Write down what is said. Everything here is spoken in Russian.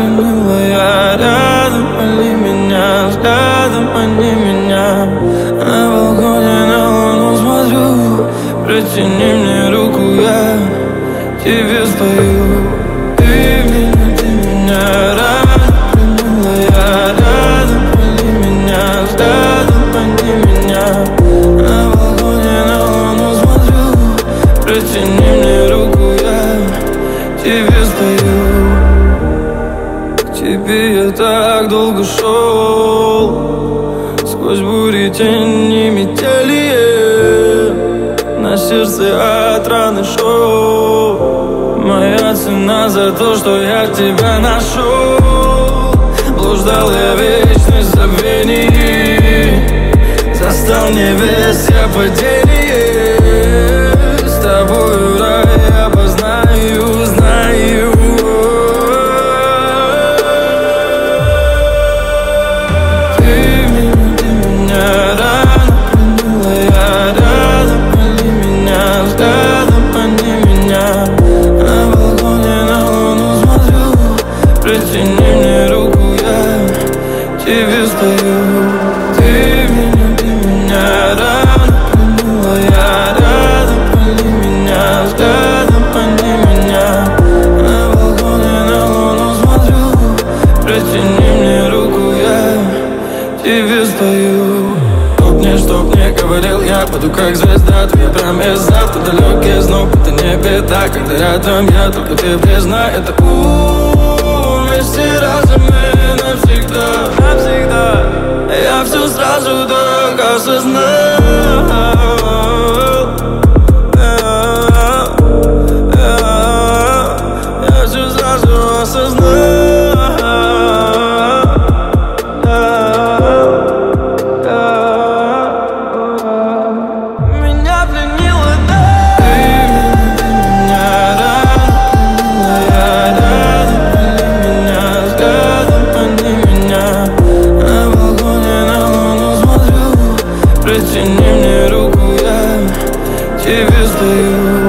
пленила. Рядом они меня, взглядом они меня. На балконе на луну смотрю, протяни мне руку, я тебе спою. Ты меня рядом пленила. Рядом они меня, взглядом они меня. На балконе на луну смотрю, протяни мне руку, я тебе спою. К тебе я так долго шел, сквозь бури, тени, метели. На сердце от раны шел. Моя цена за то, что я тебя нашел. Блуждал я вечность забвений, застал небес я падение. С тобою рай я познаю, знаю. Ты меня рано пленила. Я рядом они меня, взглядом они меня. На балконе на луну смотрю, протяни мне руку, я тебе спою. Ты меня рано пленила. Я рядом они меня, взглядом они меня. На балконе на луну смотрю, протяни мне руку, я тебе спою. Чтоб не говорил, я буду как звезда. Твоя промес завтра далекий знов. Это не беда, когда рядом я, только ты бездна. Это вместе разом мы навсегда, навсегда. Я все сразу так осознал. Я все сразу осознал. Протяни мне руку, я тебе спою.